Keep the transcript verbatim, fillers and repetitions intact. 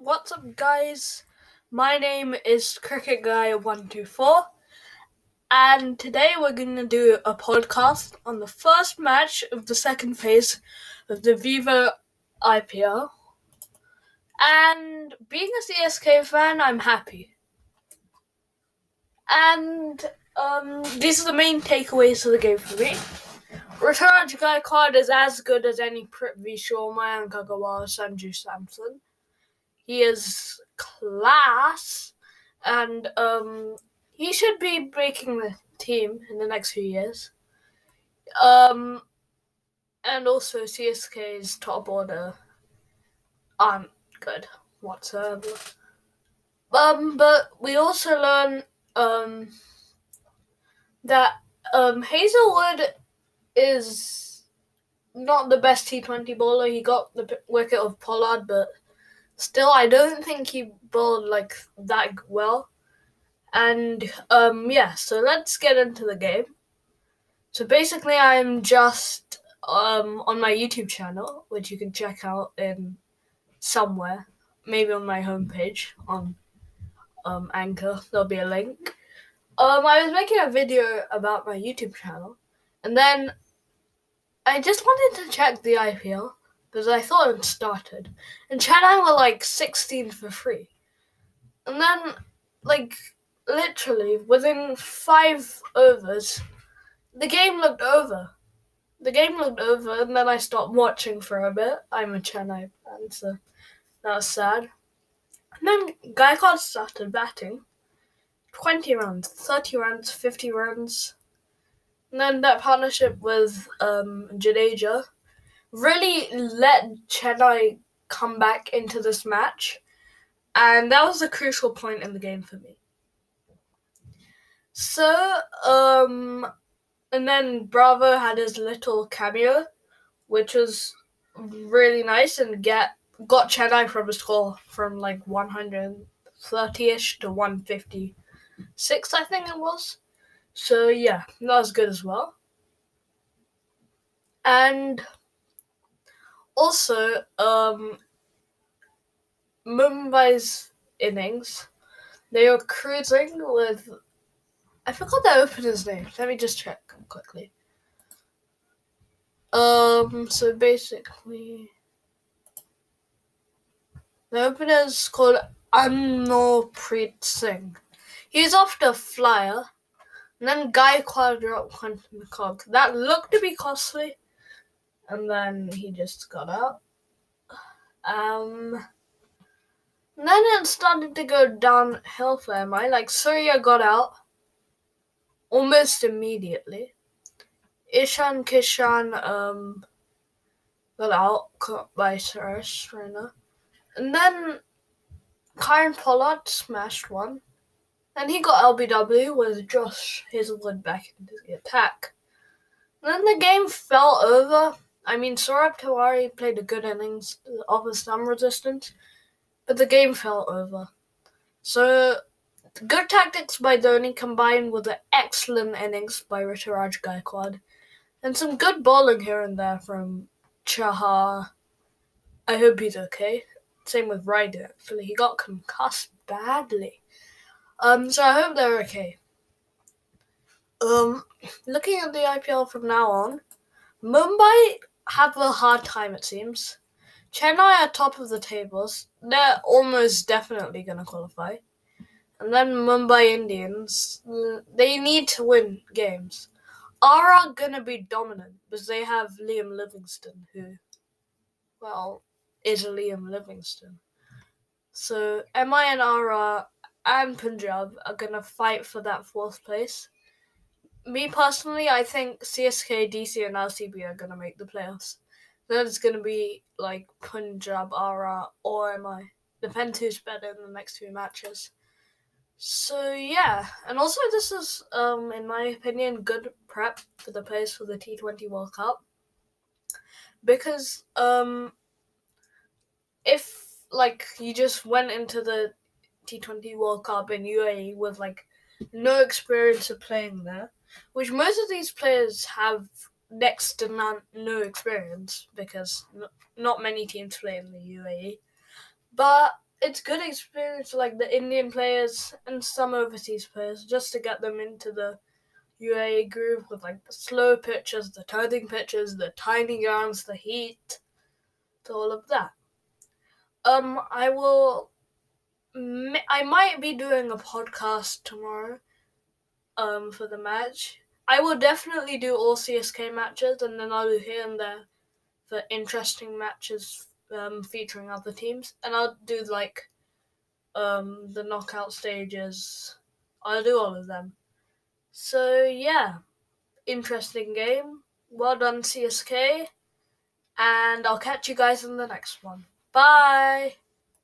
What's up, guys? My name is Cricket Guy one two four, and today we're going to do a podcast on the first match of the second phase of the Vivo I P L. And being a C S K fan, I'm happy. And um, these are the main takeaways of the game for me. Ruturaj Gaikwad is as good as any Prithvi Shaw, Mayank Agarwal, Sanju Samson. He is class, and um, he should be breaking the team in the next few years. Um, and also C S K's top order aren't good whatsoever. Um, but we also learn um that um Hazelwood is not the best T twenty bowler. He got the wicket of Pollard, but still, I don't think he bowled like that well. And um, yeah, so let's get into the game. So basically, I'm just um on my YouTube channel, which you can check out in somewhere, maybe on my homepage on um Anchor. There'll be a link. Um, I was making a video about my YouTube channel, and then I just wanted to check the I P L because I thought it started, and Chennai were like sixteen for free, and then like literally within five overs, the game looked over. The game looked over, and then I stopped watching for a bit. I'm a Chennai fan, so that was sad. And then Gaikwad started batting. twenty runs, thirty runs, fifty runs. And then that partnership with um, Jadeja really let Chennai come back into this match. And that was a crucial point in the game for me. So, um, and then Bravo had his little cameo, which was really nice and get got Chennai from a score from like one hundred thirty-ish to one fifty-six, I think it was. So yeah, that was good as well. And also, um, Mumbai's innings, they were cruising with, I forgot the opener's name. Let me just check quickly. Um, so basically, the opener's called Anurpreet Singh. He's off the flyer, and then Gaikwad dropped Quentin McCock. That looked to be costly, and then he just got out. Um, and then it started to go downhill for M I. Like, Surya got out almost immediately. Ishan Kishan um, got out caught by Suresh Raina. And then Kieron Pollard smashed one. And he got L B W with Josh Hazelwood back into the attack. And then the game fell over. I mean, Saurabh Tiwari played a good innings, offered some resistance, but the game fell over. So, good tactics by Dhoni combined with the excellent innings by Ruturaj Gaikwad, and some good bowling here and there from Chahar. I hope he's okay. Same with Raidu, actually. He got concussed badly. Um, so I hope they're okay. Um, looking at the I P L from now on, Mumbai have a hard time, it seems. Chennai are top of the tables. They're almost definitely going to qualify. And then Mumbai Indians, they need to win games. Are going to be dominant because they have Liam Livingston, who, well, is Liam Livingston. So M I and R R and Punjab are going to fight for that fourth place. Me personally, I think C S K, D C, and R C B are going to make the playoffs. Then it's going to be like Punjab, R R, or M I. Depends who's better in the next few matches. So yeah, and also this is, um, in my opinion, good prep for the players for the T twenty World Cup. Because um, if like you just went into the T twenty World Cup in U A E with like no experience of playing there, which most of these players have next to none, no experience because n- not many teams play in the U A E. But it's good experience for like the Indian players and some overseas players just to get them into the U A E groove with like the slow pitches, the turning pitches, the tiny grounds, the heat, all of that. Um, I will. I might be doing a podcast tomorrow. Um, for the match, I will definitely do all C S K matches, and then I'll do here and there for interesting matches um, featuring other teams, and I'll do like um the knockout stages. I'll do all of them. So yeah, interesting game. Well done, C S K, and I'll catch you guys in the next one. Bye!